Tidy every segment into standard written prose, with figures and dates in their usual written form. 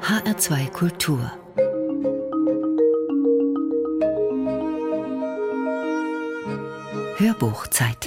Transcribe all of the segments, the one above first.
HR2 Kultur. Hörbuchzeit.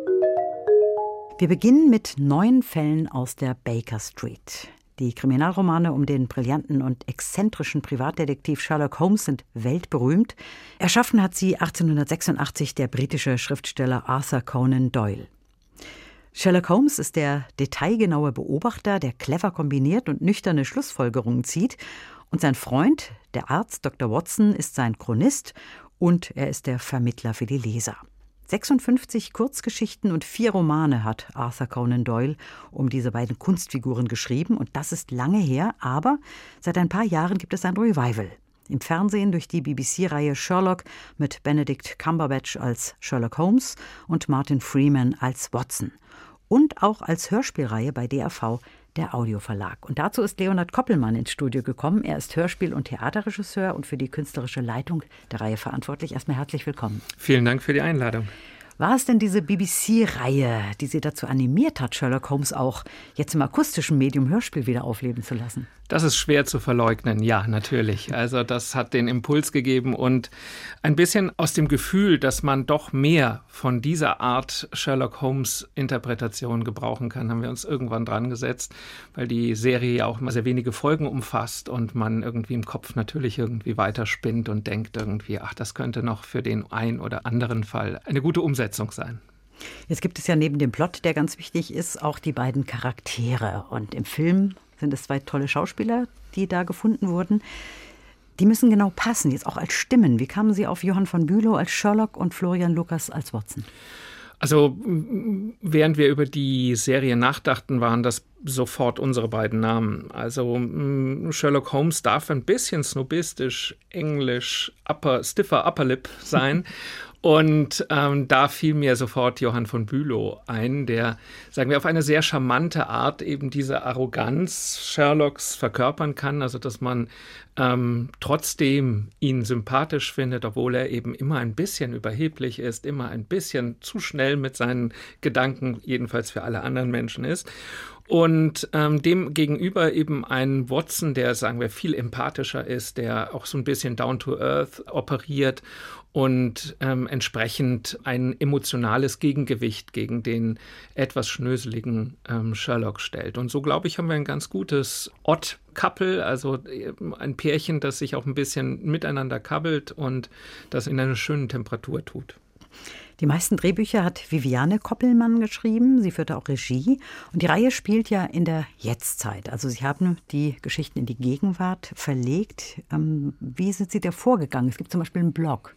Wir beginnen mit 9 Fällen aus der Baker Street. Die Kriminalromane um den brillanten und exzentrischen Privatdetektiv Sherlock Holmes sind weltberühmt. Erschaffen hat sie 1886 der britische Schriftsteller Arthur Conan Doyle. Sherlock Holmes ist der detailgenaue Beobachter, der clever kombiniert und nüchterne Schlussfolgerungen zieht. Und sein Freund, der Arzt Dr. Watson, ist sein Chronist und er ist der Vermittler für die Leser. 56 Kurzgeschichten und 4 Romane hat Arthur Conan Doyle um diese beiden Kunstfiguren geschrieben. Und das ist lange her, aber seit ein paar Jahren gibt es ein Revival. Im Fernsehen durch die BBC-Reihe Sherlock mit Benedict Cumberbatch als Sherlock Holmes und Martin Freeman als Watson. Und auch als Hörspielreihe bei DRV, der Audioverlag. Und dazu ist Leonhard Koppelmann ins Studio gekommen. Er ist Hörspiel- und Theaterregisseur und für die künstlerische Leitung der Reihe verantwortlich. Erstmal herzlich willkommen. Vielen Dank für die Einladung. War es denn diese BBC-Reihe, die Sie dazu animiert hat, Sherlock Holmes auch jetzt im akustischen Medium Hörspiel wieder aufleben zu lassen? Das ist schwer zu verleugnen, ja, natürlich. Also das hat den Impuls gegeben und ein bisschen aus dem Gefühl, dass man doch mehr von dieser Art Sherlock Holmes-Interpretation gebrauchen kann, haben wir uns irgendwann dran gesetzt, weil die Serie ja auch mal sehr wenige Folgen umfasst und man irgendwie im Kopf natürlich irgendwie weiterspinnt und denkt irgendwie, ach, das könnte noch für den einen oder anderen Fall eine gute Umsetzung sein. Jetzt gibt es ja neben dem Plot, der ganz wichtig ist, auch die beiden Charaktere. Und im Film sind es 2 tolle Schauspieler, die da gefunden wurden. Die müssen genau passen, jetzt auch als Stimmen. Wie kamen Sie auf Johann von Bülow als Sherlock und Florian Lucas als Watson? Also während wir über die Serie nachdachten, waren das sofort unsere beiden Namen. Also Sherlock Holmes darf ein bisschen snobistisch, englisch, stiffer Upperlip sein. Und da fiel mir sofort Johann von Bülow ein, der, sagen wir, auf eine sehr charmante Art eben diese Arroganz Sherlocks verkörpern kann. Also dass man trotzdem ihn sympathisch findet, obwohl er eben immer ein bisschen überheblich ist, immer ein bisschen zu schnell mit seinen Gedanken, jedenfalls für alle anderen Menschen ist. Und dem gegenüber eben ein Watson, der, sagen wir, viel empathischer ist, der auch so ein bisschen down to earth operiert und entsprechend ein emotionales Gegengewicht gegen den etwas schnöseligen Sherlock stellt. Und so, glaube ich, haben wir ein ganz gutes Odd-Couple, also ein Pärchen, das sich auch ein bisschen miteinander kabbelt und das in einer schönen Temperatur tut. Die meisten Drehbücher hat Viviane Koppelmann geschrieben. Sie führte auch Regie. Und die Reihe spielt ja in der Jetztzeit. Also Sie haben die Geschichten in die Gegenwart verlegt. Wie sind Sie da vorgegangen? Es gibt zum Beispiel einen Blog.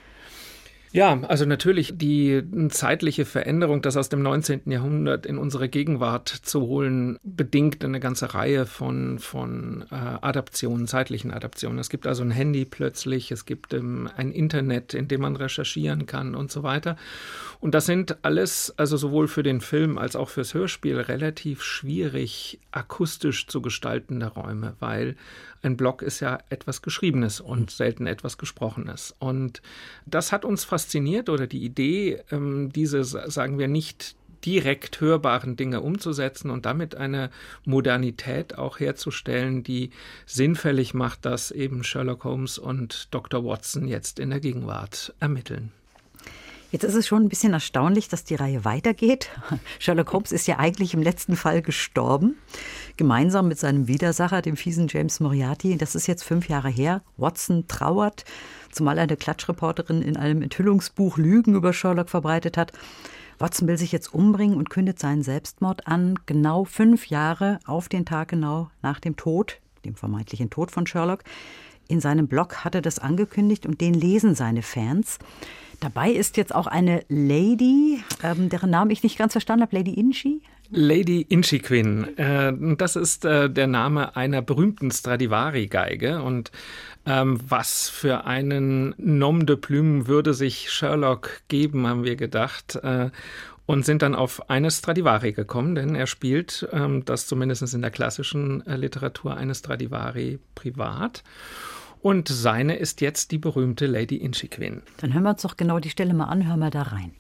Ja, also natürlich die zeitliche Veränderung, das aus dem 19. Jahrhundert in unsere Gegenwart zu holen, bedingt eine ganze Reihe von Adaptionen, zeitlichen Adaptionen. Es gibt also ein Handy plötzlich, es gibt ein Internet, in dem man recherchieren kann und so weiter. Und das sind alles, also sowohl für den Film als auch fürs Hörspiel, relativ schwierig akustisch zu gestaltende Räume, weil ein Blog ist ja etwas Geschriebenes und selten etwas Gesprochenes. Und das hat uns fasziniert, oder die Idee, diese, sagen wir, nicht direkt hörbaren Dinge umzusetzen und damit eine Modernität auch herzustellen, die sinnfällig macht, dass eben Sherlock Holmes und Dr. Watson jetzt in der Gegenwart ermitteln. Jetzt ist es schon ein bisschen erstaunlich, dass die Reihe weitergeht. Sherlock Holmes ist ja eigentlich im letzten Fall gestorben, gemeinsam mit seinem Widersacher, dem fiesen James Moriarty. Das ist jetzt 5 Jahre her. Watson trauert, zumal eine Klatschreporterin in einem Enthüllungsbuch Lügen über Sherlock verbreitet hat. Watson will sich jetzt umbringen und kündet seinen Selbstmord an, genau 5 Jahre auf den Tag genau nach dem Tod, dem vermeintlichen Tod von Sherlock. In seinem Blog hat er das angekündigt und den lesen seine Fans. Dabei ist jetzt auch eine Lady, deren Namen ich nicht ganz verstanden habe, Lady Inchy? Lady Inchiquin. Das ist der Name einer berühmten Stradivari-Geige. Und was für einen Nom de Plume würde sich Sherlock geben, haben wir gedacht. Und sind dann auf eine Stradivari gekommen, denn er spielt, das zumindest in der klassischen Literatur, eine Stradivari privat. Und seine ist jetzt die berühmte Lady Inchiquin. Dann hören wir uns doch genau die Stelle mal an, hören wir da rein.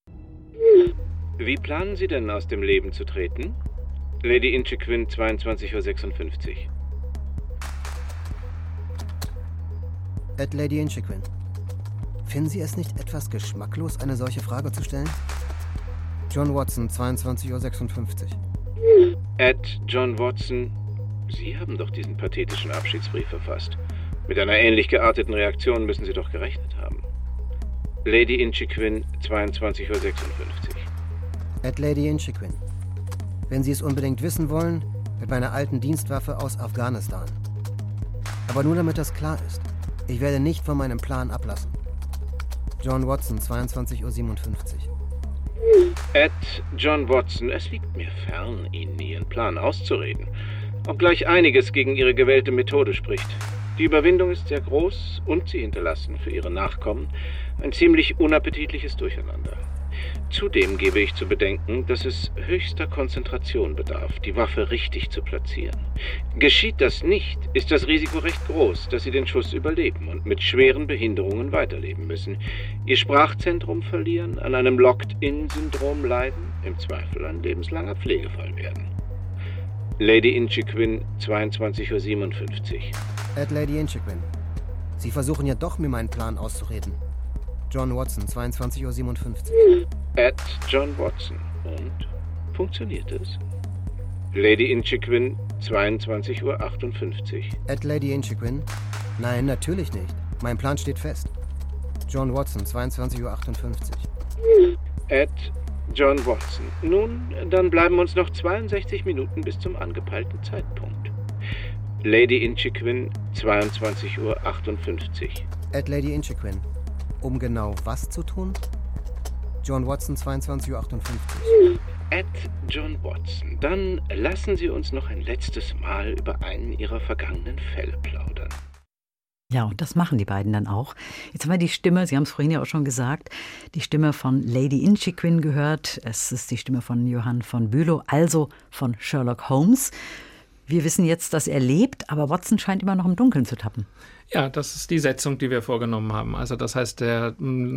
Wie planen Sie denn, aus dem Leben zu treten? Lady Inchiquin, 22:56 Uhr. Lady Inchiquin. Finden Sie es nicht etwas geschmacklos, eine solche Frage zu stellen? John Watson, 22:56 Uhr. John Watson, Sie haben doch diesen pathetischen Abschiedsbrief verfasst. Mit einer ähnlich gearteten Reaktion müssen Sie doch gerechnet haben. Lady Inchiquin, 22:56 Uhr. Lady Inchiquin. Wenn Sie es unbedingt wissen wollen, mit meiner alten Dienstwaffe aus Afghanistan. Aber nur damit das klar ist, ich werde nicht von meinem Plan ablassen. John Watson, 22:57 Uhr. John Watson, es liegt mir fern, Ihnen Ihren Plan auszureden, obgleich einiges gegen Ihre gewählte Methode spricht. Die Überwindung ist sehr groß und Sie hinterlassen für Ihre Nachkommen ein ziemlich unappetitliches Durcheinander. Zudem gebe ich zu bedenken, dass es höchster Konzentration bedarf, die Waffe richtig zu platzieren. Geschieht das nicht, ist das Risiko recht groß, dass Sie den Schuss überleben und mit schweren Behinderungen weiterleben müssen, Ihr Sprachzentrum verlieren, an einem Locked-In-Syndrom leiden, im Zweifel ein lebenslanger Pflegefall werden. Lady Inchiquin, 22:57 Uhr. Lady Inchiquin. Sie versuchen ja doch, mir meinen Plan auszureden. John Watson, 22:57 Uhr. John Watson. Und? Funktioniert es? Lady Inchiquin, 22:58 Uhr. Lady Inchiquin? Nein, natürlich nicht. Mein Plan steht fest. John Watson, 22:58 Uhr. John Watson. Nun, dann bleiben uns noch 62 Minuten bis zum angepeilten Zeitpunkt. Lady Inchiquin, 22:58 Uhr. Lady Inchiquin. Um genau was zu tun? John Watson, 22:58 Uhr. John Watson, dann lassen Sie uns noch ein letztes Mal über einen Ihrer vergangenen Fälle plaudern. Ja, und das machen die beiden dann auch. Jetzt haben wir die Stimme, Sie haben es vorhin ja auch schon gesagt, die Stimme von Lady Inchiquin gehört. Es ist die Stimme von Johann von Bülow, also von Sherlock Holmes. Wir wissen jetzt, dass er lebt, aber Watson scheint immer noch im Dunkeln zu tappen. Ja, das ist die Setzung, die wir vorgenommen haben. Also das heißt, der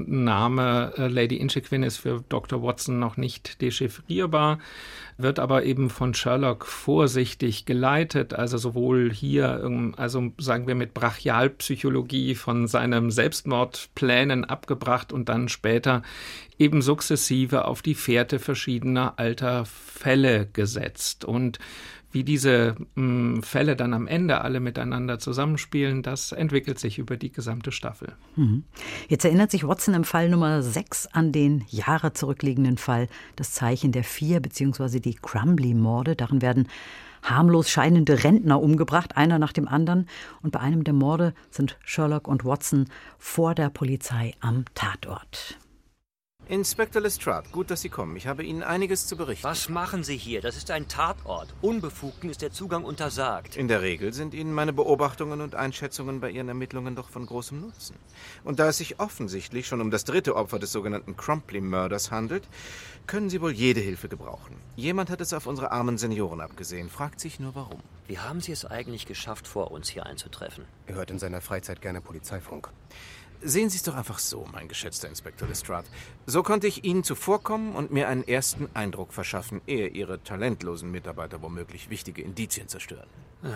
Name Lady Inchiquin ist für Dr. Watson noch nicht dechiffrierbar, wird aber eben von Sherlock vorsichtig geleitet, also sowohl hier, also sagen wir mit Brachialpsychologie von seinen Selbstmordplänen abgebracht und dann später eben sukzessive auf die Fährte verschiedener alter Fälle gesetzt. Und wie diese Fälle dann am Ende alle miteinander zusammenspielen, das entwickelt sich über die gesamte Staffel. Jetzt erinnert sich Watson im Fall Nummer 6 an den Jahre zurückliegenden Fall Das Zeichen der 4 bzw. die Crumbly-Morde. Darin werden harmlos scheinende Rentner umgebracht, einer nach dem anderen. Und bei einem der Morde sind Sherlock und Watson vor der Polizei am Tatort. Inspektor Lestrade, gut, dass Sie kommen. Ich habe Ihnen einiges zu berichten. Was machen Sie hier? Das ist ein Tatort. Unbefugten ist der Zugang untersagt. In der Regel sind Ihnen meine Beobachtungen und Einschätzungen bei Ihren Ermittlungen doch von großem Nutzen. Und da es sich offensichtlich schon um das dritte Opfer des sogenannten Crumbly-Mörders handelt, können Sie wohl jede Hilfe gebrauchen. Jemand hat es auf unsere armen Senioren abgesehen, fragt sich nur warum. Wie haben Sie es eigentlich geschafft, vor uns hier einzutreffen? Er hört in seiner Freizeit gerne Polizeifunk. Sehen Sie es doch einfach so, mein geschätzter Inspektor Lestrade. So konnte ich Ihnen zuvorkommen und mir einen ersten Eindruck verschaffen, ehe Ihre talentlosen Mitarbeiter womöglich wichtige Indizien zerstören.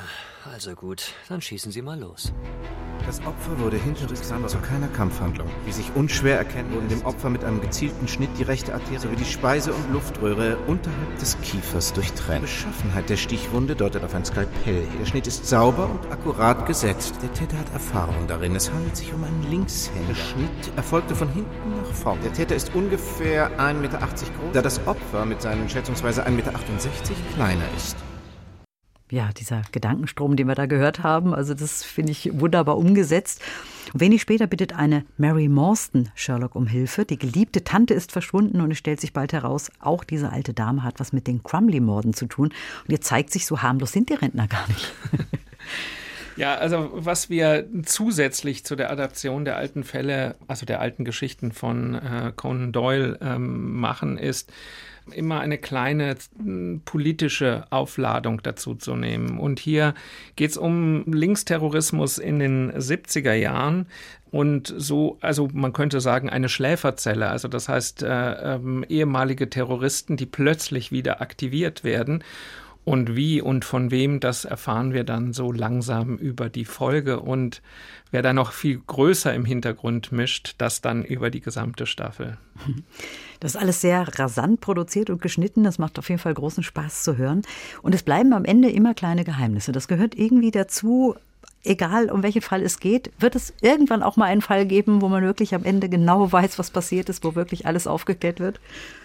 Also gut, dann schießen Sie mal los. Das Opfer wurde hinterrücks zu keiner Kampfhandlung. Wie sich unschwer erkennen, wurden dem Opfer mit einem gezielten Schnitt die rechte Arterie sowie die Speise- und Luftröhre unterhalb des Kiefers durchtrennt. Die Beschaffenheit der Stichwunde deutet auf ein Skalpell. Der Schnitt ist sauber und akkurat gesetzt. Der Täter hat Erfahrung darin. Es handelt sich um einen Linkshänder. Der Schnitt erfolgte von hinten nach vorn. Der Täter ist ungefähr 1,80 Meter groß, da das Opfer mit seinen schätzungsweise 1,68 Meter kleiner ist. Ja, dieser Gedankenstrom, den wir da gehört haben, also das finde ich wunderbar umgesetzt. Und wenig später bittet eine Mary Morstan Sherlock um Hilfe. Die geliebte Tante ist verschwunden und es stellt sich bald heraus, auch diese alte Dame hat was mit den Crumbly-Morden zu tun. Und jetzt zeigt sich, so harmlos sind die Rentner gar nicht. Ja, also was wir zusätzlich zu der Adaption der alten Fälle, also der alten Geschichten von Conan Doyle machen, ist immer eine kleine politische Aufladung dazu zu nehmen. Und hier geht es um Linksterrorismus in den 70er Jahren und so, also man könnte sagen, eine Schläferzelle. Also das heißt, ehemalige Terroristen, die plötzlich wieder aktiviert werden. Und wie und von wem, das erfahren wir dann so langsam über die Folge. Und wer da noch viel größer im Hintergrund mischt, das dann über die gesamte Staffel. Das ist alles sehr rasant produziert und geschnitten. Das macht auf jeden Fall großen Spaß zu hören. Und es bleiben am Ende immer kleine Geheimnisse. Das gehört irgendwie dazu. Egal, um welchen Fall es geht, wird es irgendwann auch mal einen Fall geben, wo man wirklich am Ende genau weiß, was passiert ist, wo wirklich alles aufgeklärt wird?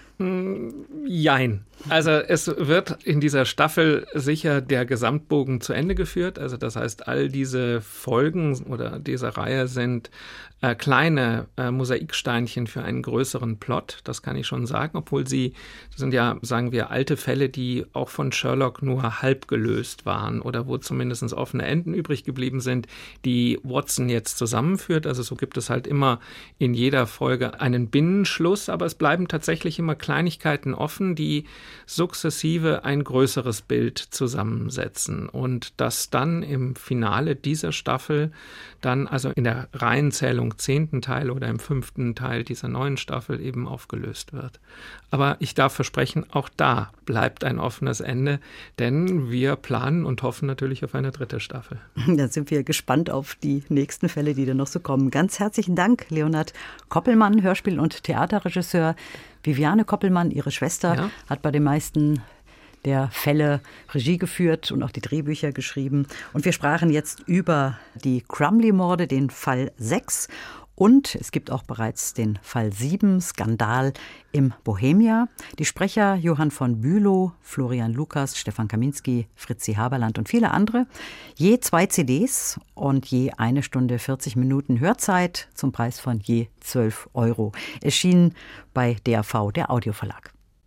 Jein. Also es wird in dieser Staffel sicher der Gesamtbogen zu Ende geführt. Also das heißt, all diese Folgen oder diese Reihe sind kleine Mosaiksteinchen für einen größeren Plot. Das kann ich schon sagen, obwohl das sind ja, sagen wir, alte Fälle, die auch von Sherlock nur halb gelöst waren oder wo zumindest offene Enden übrig geblieben sind, die Watson jetzt zusammenführt. Also so gibt es halt immer in jeder Folge einen Binnenschluss, aber es bleiben tatsächlich immer Kleinigkeiten offen, die sukzessive ein größeres Bild zusammensetzen und das dann im Finale dieser Staffel dann also in der Reihenzählung 10. Teil oder im 5. Teil dieser neuen Staffel eben aufgelöst wird. Aber ich darf versprechen, auch da bleibt ein offenes Ende, denn wir planen und hoffen natürlich auf eine 3. Staffel. Da sind wir gespannt auf die nächsten Fälle, die dann noch so kommen. Ganz herzlichen Dank, Leonhard Koppelmann, Hörspiel- und Theaterregisseur. Viviane Koppelmann, ihre Schwester, hat bei den meisten der Fälle Regie geführt und auch die Drehbücher geschrieben. Und wir sprachen jetzt über die Crumley-Morde, den Fall 6. Und es gibt auch bereits den Fall 7, Skandal im Bohemia. Die Sprecher Johann von Bülow, Florian Lukas, Stefan Kaminski, Fritzi Haberland und viele andere. Je 2 CDs und je 1 Stunde 40 Minuten Hörzeit zum Preis von je 12 €. Erschienen bei DAV, der Audioverlag.